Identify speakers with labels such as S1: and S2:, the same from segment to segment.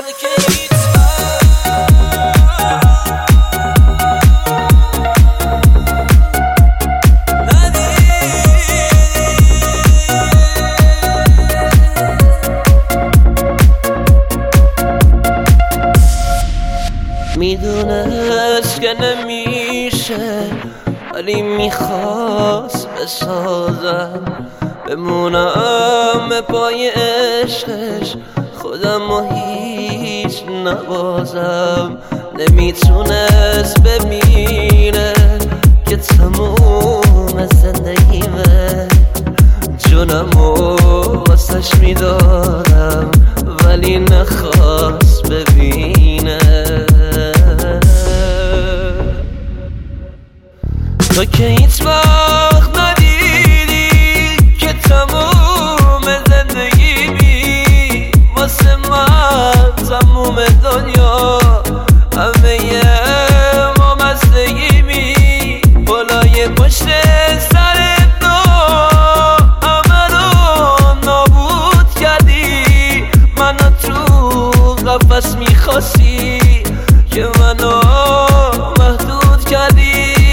S1: میدونست که نمیشه ولی میخواست بسازم بمونم پای عشقش خودم و هیچ نبازم نمیتونست ببینه که تموم زندگیمه جونم و واسش میدادم ولی نخواست ببینه تو که هیچ وقت ندیدی که تموم زندگی بی واسه من تموم دنیا همه ما مستگی بی بالای پشت سر همه رو نابود کردی منو تو قفس میخواستی که منو محدود کردی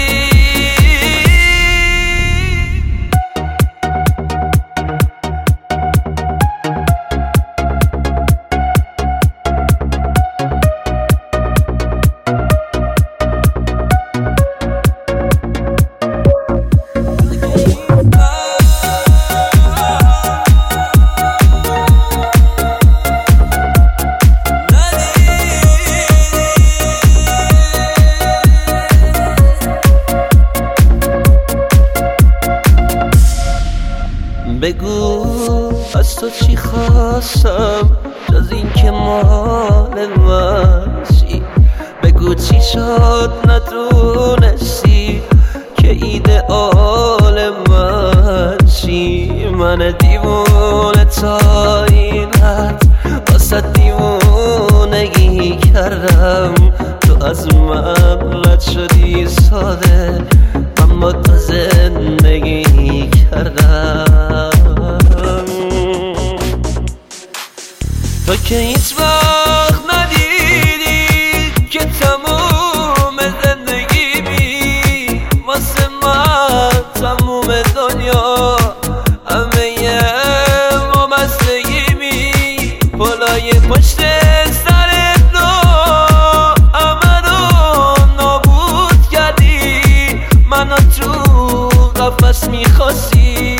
S1: بگو از تو چی خواستم جز این که مال من چی بگو چی شد ندونستی که ایدئال من چی من دیوونه تا این حد واسه دیوونگی کردم تو از من رد شدی ساده اما تو زندگی کردم تو که هیچ وقت ندیدی که تموم زندگی بی واسه من تموم دنیا همه ما مستگی بی بالای پشت سر همه رو نابود کردی منو تو قفس میخواستی